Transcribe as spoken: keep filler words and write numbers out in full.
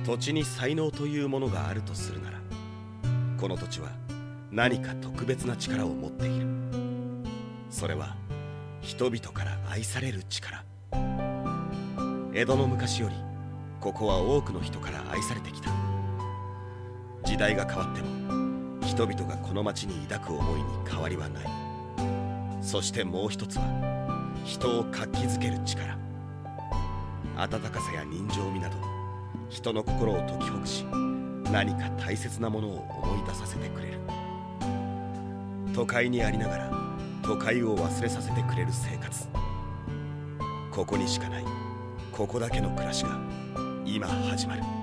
土地に才能というものがあるとするなら、この土地は何か特別な力を持っている。それは人々から愛される力。江戸の昔よりここは多くの人から愛されてきた。時代が変わっても人々がこの町に抱く思いに変わりはない。そしてもう一つは人を活気づける力。温かさや人情味など人の心を解きほぐし、何か大切なものを思い出させてくれる。都会にありながら都会を忘れさせてくれる生活。ここにしかない、ここだけの暮らしが今始まる。